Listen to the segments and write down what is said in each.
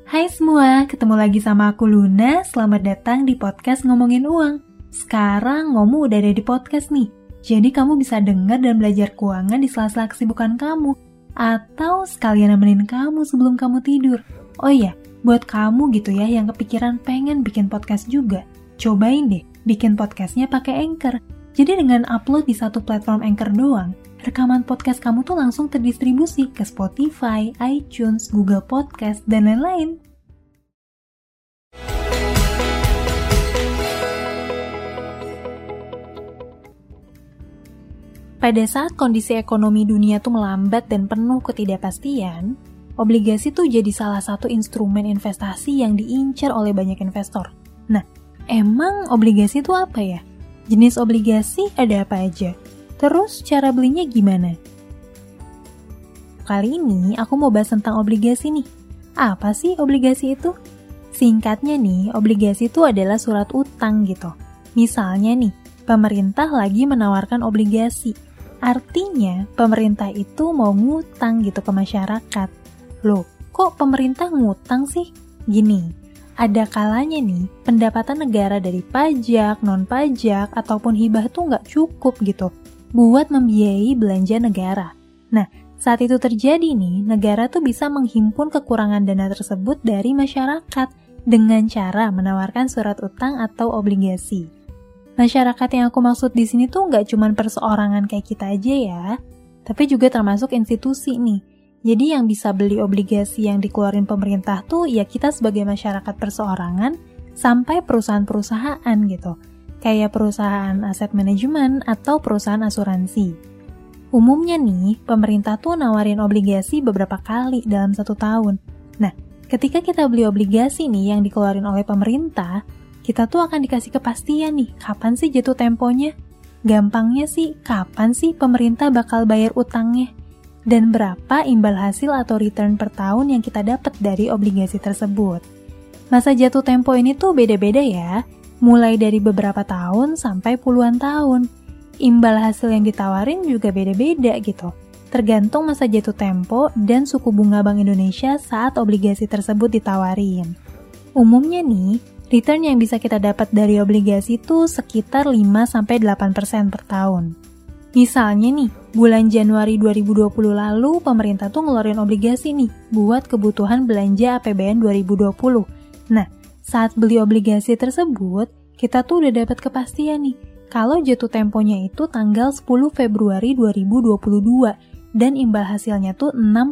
Hai semua, ketemu lagi sama aku Luna. Selamat datang di podcast Ngomongin Uang. Sekarang Ngomu udah ada di podcast nih. Jadi kamu bisa dengar dan belajar keuangan di sela-sela kesibukan kamu. Atau sekalian nemenin kamu sebelum kamu tidur. Oh iya, buat kamu gitu ya yang kepikiran pengen bikin podcast juga, cobain deh bikin podcastnya pakai Anchor. Jadi dengan upload di satu platform Anchor doang, rekaman podcast kamu tuh langsung terdistribusi ke Spotify, iTunes, Google Podcast, dan lain-lain. Pada saat kondisi ekonomi dunia tuh melambat dan penuh ketidakpastian, obligasi tuh jadi salah satu instrumen investasi yang diincar oleh banyak investor. Nah, emang obligasi itu apa ya? Jenis obligasi ada apa aja? Terus cara belinya gimana? Kali ini aku mau bahas tentang obligasi nih. Apa sih obligasi itu? Singkatnya nih, obligasi itu adalah surat utang gitu. Misalnya nih, pemerintah lagi menawarkan obligasi. Artinya, pemerintah itu mau ngutang gitu ke masyarakat. Loh, kok pemerintah ngutang sih? Gini, ada kalanya nih, pendapatan negara dari pajak, non-pajak, ataupun hibah tuh nggak cukup gitu buat membiayai belanja negara. Nah, saat itu terjadi nih, negara tuh bisa menghimpun kekurangan dana tersebut dari masyarakat dengan cara menawarkan surat utang atau obligasi. Masyarakat yang aku maksud di sini tuh nggak cuma perseorangan kayak kita aja ya, tapi juga termasuk institusi nih. Jadi yang bisa beli obligasi yang dikeluarin pemerintah tuh ya kita sebagai masyarakat perseorangan sampai perusahaan-perusahaan gitu. Kayak perusahaan aset manajemen atau perusahaan asuransi. Umumnya nih, pemerintah tuh nawarin obligasi beberapa kali dalam 1 tahun. Nah, ketika kita beli obligasi nih yang dikeluarin oleh pemerintah, kita tuh akan dikasih kepastian nih, kapan sih jatuh temponya? Gampangnya sih, kapan sih pemerintah bakal bayar utangnya? Dan berapa imbal hasil atau return per tahun yang kita dapat dari obligasi tersebut? Masa jatuh tempo ini tuh beda-beda ya, mulai dari beberapa tahun sampai puluhan tahun. Imbal hasil yang ditawarin juga beda-beda gitu, tergantung masa jatuh tempo dan suku bunga Bank Indonesia saat obligasi tersebut ditawarin. Umumnya nih, return yang bisa kita dapat dari obligasi itu sekitar 5-8% per tahun. Misalnya nih, bulan Januari 2020 lalu pemerintah tuh ngeluarin obligasi nih buat kebutuhan belanja APBN 2020. Nah, saat beli obligasi tersebut, kita tuh udah dapat kepastian nih kalau jatuh temponya itu tanggal 10 Februari 2022 dan imbal hasilnya tuh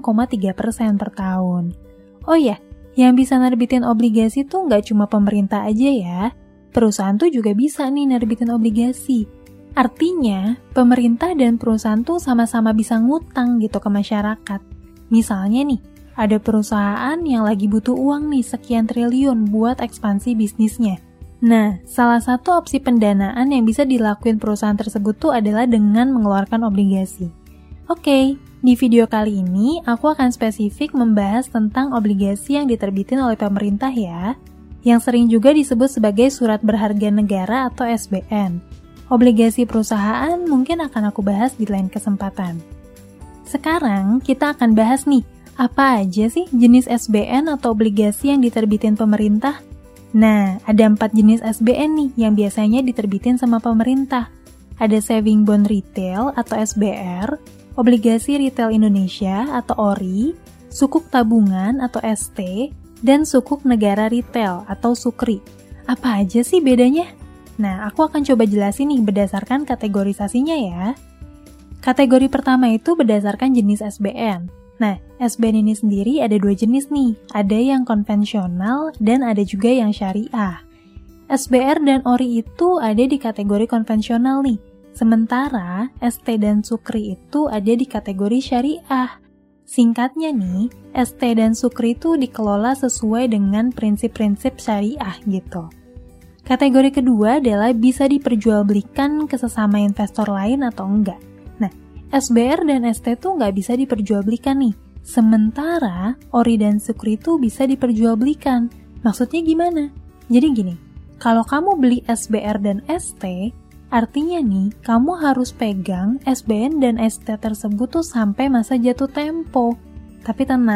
6,3% per tahun. Oh ya, yang bisa nerbitin obligasi tuh nggak cuma pemerintah aja ya, perusahaan tuh juga bisa nih nerbitin obligasi. Artinya, pemerintah dan perusahaan tuh sama-sama bisa ngutang gitu ke masyarakat. Misalnya nih, ada perusahaan yang lagi butuh uang nih sekian triliun buat ekspansi bisnisnya. Nah, salah satu opsi pendanaan yang bisa dilakuin perusahaan tersebut tuh adalah dengan mengeluarkan obligasi. Oke, di video kali ini aku akan spesifik membahas tentang obligasi yang diterbitin oleh pemerintah ya, yang sering juga disebut sebagai surat berharga negara atau SBN. Obligasi perusahaan mungkin akan aku bahas di lain kesempatan. Sekarang kita akan bahas nih, apa aja sih jenis SBN atau obligasi yang diterbitin pemerintah? Nah, ada 4 jenis SBN nih yang biasanya diterbitin sama pemerintah. Ada Saving Bond Retail atau SBR, Obligasi Retail Indonesia atau ORI, Sukuk Tabungan atau ST, dan Sukuk Negara Retail atau SUKRI. Apa aja sih bedanya? Nah, aku akan coba jelasin nih berdasarkan kategorisasinya ya. Kategori pertama itu berdasarkan jenis SBN. Nah, SBN ini sendiri ada 2 jenis nih, ada yang konvensional dan ada juga yang syariah. SBR dan ORI itu ada di kategori konvensional nih, sementara ST dan SUKRI itu ada di kategori syariah. Singkatnya nih, ST dan SUKRI itu dikelola sesuai dengan prinsip-prinsip syariah gitu. Kategori kedua adalah bisa diperjualbelikan ke sesama investor lain atau enggak. Nah, SBR dan ST tuh nggak bisa diperjualbelikan nih. Sementara ORI dan SUKRI itu bisa diperjualbelikan. Maksudnya gimana? Jadi gini, kalau kamu beli SBR dan ST, artinya nih kamu harus pegang SBN dan ST tersebut tuh sampai masa jatuh tempo. Tapi tenang,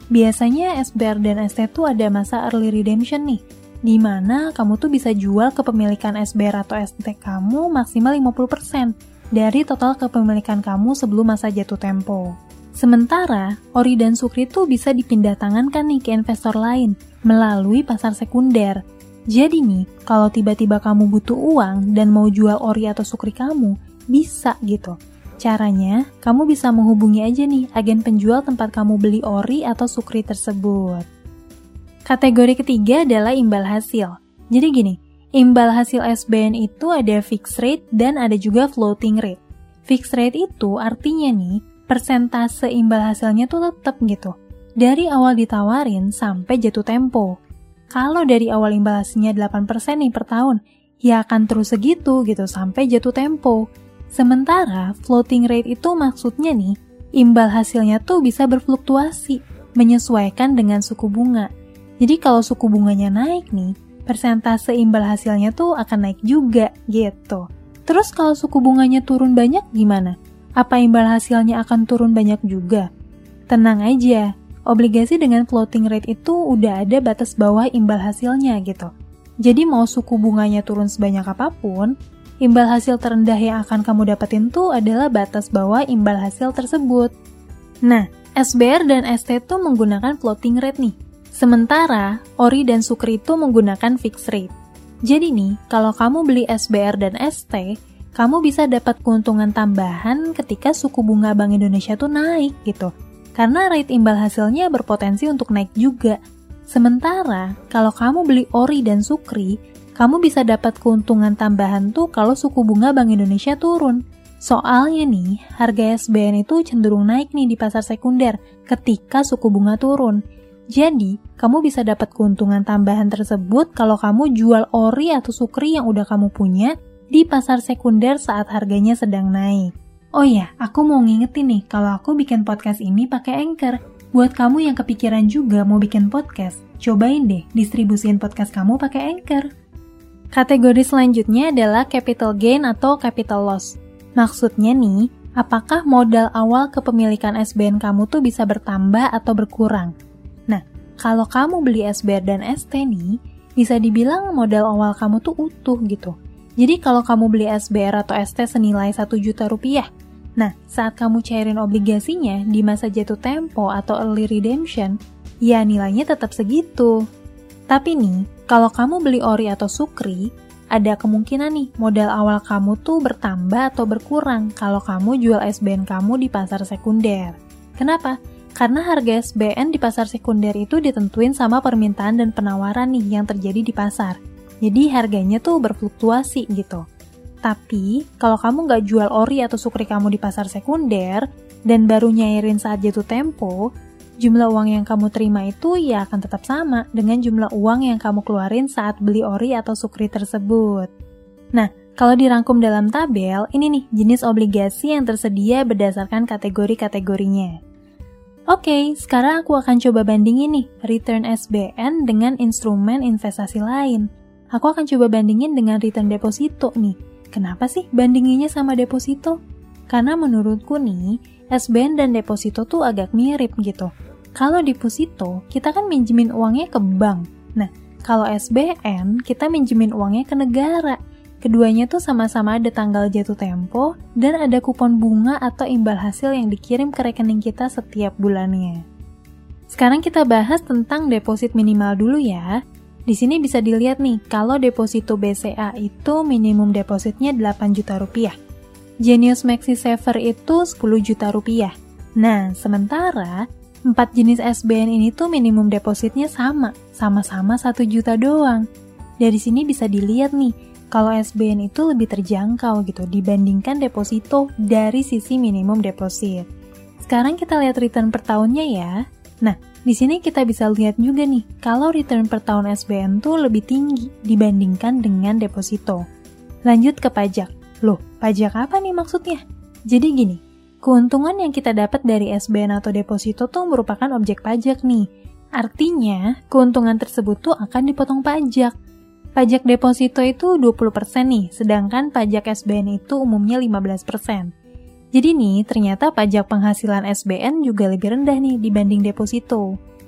Biasanya SBR dan ST tuh ada masa early redemption nih, di mana kamu tuh bisa jual kepemilikan SBR atau ST kamu maksimal 50% dari total kepemilikan kamu sebelum masa jatuh tempo. Sementara, ori dan sukri tuh bisa dipindah tangankan nih ke investor lain melalui pasar sekunder. Jadi nih, kalau tiba-tiba kamu butuh uang dan mau jual ori atau sukri kamu, bisa gitu. Caranya, kamu bisa menghubungi aja nih agen penjual tempat kamu beli ori atau sukri tersebut. Kategori ketiga adalah imbal hasil. Jadi gini, imbal hasil SBN itu ada fixed rate dan ada juga floating rate. Fixed rate itu artinya nih, persentase imbal hasilnya tuh tetap gitu. Dari awal ditawarin sampai jatuh tempo. Kalau dari awal imbal hasilnya 8% nih per tahun, ya akan terus segitu gitu sampai jatuh tempo. Sementara floating rate itu maksudnya nih, imbal hasilnya tuh bisa berfluktuasi, menyesuaikan dengan suku bunga. Jadi kalau suku bunganya naik nih, persentase imbal hasilnya tuh akan naik juga gitu. Terus kalau suku bunganya turun banyak gimana? Apa imbal hasilnya akan turun banyak juga? Tenang aja, obligasi dengan floating rate itu udah ada batas bawah imbal hasilnya gitu. Jadi mau suku bunganya turun sebanyak apapun, imbal hasil terendah yang akan kamu dapetin tuh adalah batas bawah imbal hasil tersebut. Nah, SBR dan ST tuh menggunakan floating rate nih. Sementara, ori dan sukri itu menggunakan fixed rate. Jadi nih, kalau kamu beli SBR dan ST, kamu bisa dapat keuntungan tambahan ketika suku bunga Bank Indonesia tuh naik gitu. Karena rate imbal hasilnya berpotensi untuk naik juga. Sementara, kalau kamu beli ori dan sukri, kamu bisa dapat keuntungan tambahan tuh kalau suku bunga Bank Indonesia turun. Soalnya nih, harga SBN itu cenderung naik nih di pasar sekunder ketika suku bunga turun. Jadi, kamu bisa dapat keuntungan tambahan tersebut kalau kamu jual ori atau sukri yang udah kamu punya di pasar sekunder saat harganya sedang naik. Oh ya, aku mau ngingetin nih kalau aku bikin podcast ini pakai Anchor. Buat kamu yang kepikiran juga mau bikin podcast, cobain deh distribusin podcast kamu pakai Anchor. Kategori selanjutnya adalah capital gain atau capital loss. Maksudnya nih, apakah modal awal kepemilikan SBN kamu tuh bisa bertambah atau berkurang? Nah, kalau kamu beli SBR dan ST nih, bisa dibilang modal awal kamu tuh utuh gitu. Jadi kalau kamu beli SBR atau ST senilai 1 juta rupiah, nah saat kamu cairin obligasinya di masa jatuh tempo atau early redemption, ya nilainya tetap segitu. Tapi nih, kalau kamu beli ori atau sukri, ada kemungkinan nih modal awal kamu tuh bertambah atau berkurang kalau kamu jual SBN kamu di pasar sekunder. Kenapa? Karena harga SBN di pasar sekunder itu ditentuin sama permintaan dan penawaran nih yang terjadi di pasar. Jadi harganya tuh berfluktuasi gitu. Tapi, kalau kamu nggak jual ori atau sukri kamu di pasar sekunder, dan baru nyairin saat jatuh tempo, jumlah uang yang kamu terima itu ya akan tetap sama dengan jumlah uang yang kamu keluarin saat beli ori atau sukri tersebut. Nah, kalau dirangkum dalam tabel, ini nih jenis obligasi yang tersedia berdasarkan kategori-kategorinya. Oke, sekarang aku akan coba bandingin nih return SBN dengan instrumen investasi lain. Aku akan coba bandingin dengan return deposito nih. Kenapa sih bandinginnya sama deposito? Karena menurutku nih, SBN dan deposito tuh agak mirip gitu. Kalau deposito, kita kan minjemin uangnya ke bank. Nah, kalau SBN, kita minjemin uangnya ke negara. Keduanya tuh sama-sama ada tanggal jatuh tempo dan ada kupon bunga atau imbal hasil yang dikirim ke rekening kita setiap bulannya. Sekarang kita bahas tentang deposit minimal dulu ya. Di sini bisa dilihat nih, kalau deposito BCA itu minimum depositnya 8 juta rupiah. Genius Maxi Saver itu 10 juta rupiah. Nah, sementara 4 jenis SBN ini tuh minimum depositnya sama-sama 1 juta doang. Dari sini bisa dilihat nih, kalau SBN itu lebih terjangkau gitu dibandingkan deposito dari sisi minimum deposit. Sekarang kita lihat return per tahunnya ya. Nah, di sini kita bisa lihat juga nih, kalau return per tahun SBN tuh lebih tinggi dibandingkan dengan deposito. Lanjut ke pajak. Loh, pajak apa nih maksudnya? Jadi gini, keuntungan yang kita dapat dari SBN atau deposito tuh merupakan objek pajak nih. Artinya, keuntungan tersebut tuh akan dipotong pajak. Pajak deposito itu 20% nih, sedangkan pajak SBN itu umumnya 15%. Jadi nih, ternyata pajak penghasilan SBN juga lebih rendah nih dibanding deposito.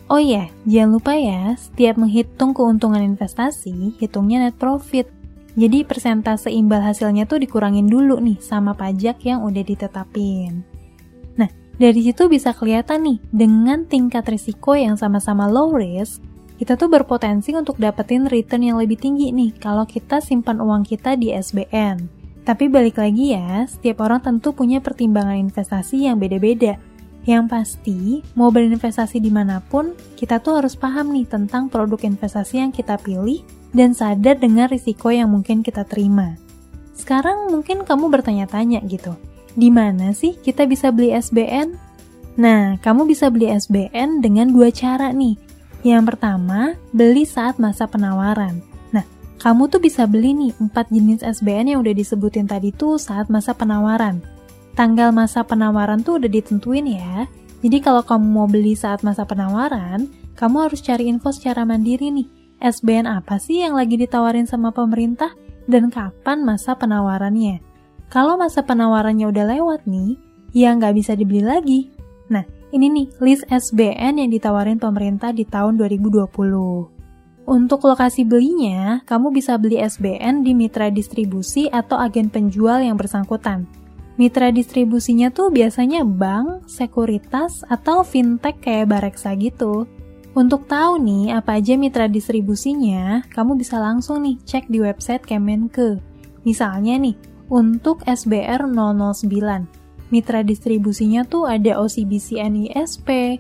Oh iya, jangan lupa ya, setiap menghitung keuntungan investasi, hitungnya net profit. Jadi persentase imbal hasilnya tuh dikurangin dulu nih sama pajak yang udah ditetapin. Nah, dari situ bisa kelihatan nih, dengan tingkat risiko yang sama-sama low risk, kita tuh berpotensi untuk dapetin return yang lebih tinggi nih kalau kita simpan uang kita di SBN. Tapi balik lagi ya, setiap orang tentu punya pertimbangan investasi yang beda-beda. Yang pasti, mau berinvestasi dimanapun, kita tuh harus paham nih tentang produk investasi yang kita pilih dan sadar dengan risiko yang mungkin kita terima. Sekarang mungkin kamu bertanya-tanya gitu, di mana sih kita bisa beli SBN? Nah, kamu bisa beli SBN dengan 2 cara nih. Yang pertama, beli saat masa penawaran. Nah, kamu tuh bisa beli nih 4 jenis SBN yang udah disebutin tadi tuh saat masa penawaran. Tanggal masa penawaran tuh udah ditentuin ya. Jadi kalau kamu mau beli saat masa penawaran, kamu harus cari info secara mandiri nih. SBN apa sih yang lagi ditawarin sama pemerintah dan kapan masa penawarannya? Kalau masa penawarannya udah lewat nih, ya nggak bisa dibeli lagi. Nah, ini nih list SBN yang ditawarin pemerintah di tahun 2020. Untuk lokasi belinya, kamu bisa beli SBN di mitra distribusi atau agen penjual yang bersangkutan. Mitra distribusinya tuh biasanya bank, sekuritas, atau fintech kayak Bareksa gitu. Untuk tahu nih apa aja mitra distribusinya, kamu bisa langsung nih cek di website Kemenke. Misalnya nih, untuk SBR 009, mitra distribusinya tuh ada OCBC NISP,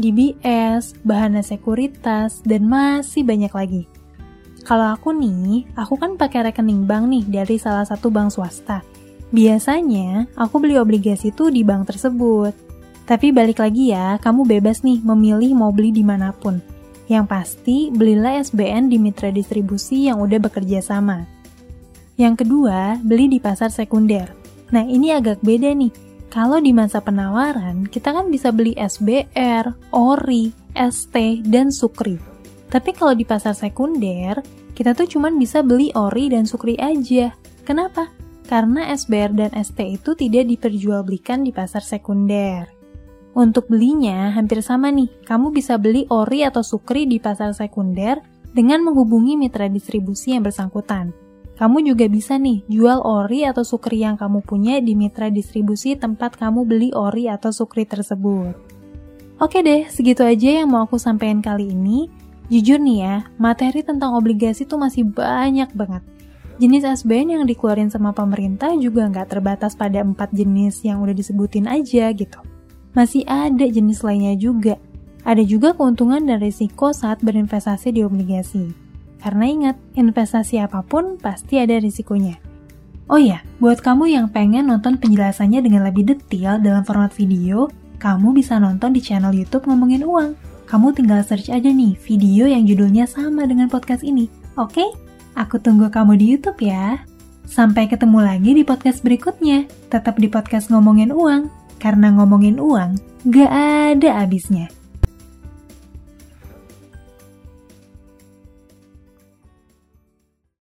DBS, Bahana Sekuritas, dan masih banyak lagi. Kalau aku kan pakai rekening bank nih dari salah satu bank swasta. Biasanya, aku beli obligasi tuh di bank tersebut. Tapi balik lagi ya, kamu bebas nih memilih mau beli dimanapun. Yang pasti, belilah SBN di mitra distribusi yang udah bekerja sama. Yang kedua, beli di pasar sekunder. Nah, ini agak beda nih. Kalau di masa penawaran, kita kan bisa beli SBR, ORI, ST, dan Sukri. Tapi kalau di pasar sekunder, kita tuh cuman bisa beli ORI dan Sukri aja. Kenapa? Karena SBR dan ST itu tidak diperjualbelikan di pasar sekunder. Untuk belinya hampir sama nih, kamu bisa beli ORI atau Sukri di pasar sekunder dengan menghubungi mitra distribusi yang bersangkutan. Kamu juga bisa nih jual ORI atau Sukri yang kamu punya di mitra distribusi tempat kamu beli ORI atau Sukri tersebut. Oke deh, segitu aja yang mau aku sampaikan kali ini. Jujur nih ya, materi tentang obligasi tuh masih banyak banget. Jenis SBN yang dikeluarin sama pemerintah juga nggak terbatas pada 4 jenis yang udah disebutin aja gitu. Masih ada jenis lainnya juga. Ada juga keuntungan dan risiko saat berinvestasi di obligasi. Karena ingat, investasi apapun pasti ada risikonya. Oh iya, buat kamu yang pengen nonton penjelasannya dengan lebih detail dalam format video, kamu bisa nonton di channel YouTube Ngomongin Uang. Kamu tinggal search aja nih video yang judulnya sama dengan podcast ini. Oke? Aku tunggu kamu di YouTube ya. Sampai ketemu lagi di podcast berikutnya. Tetap di podcast Ngomongin Uang. Karena ngomongin uang, gak ada habisnya.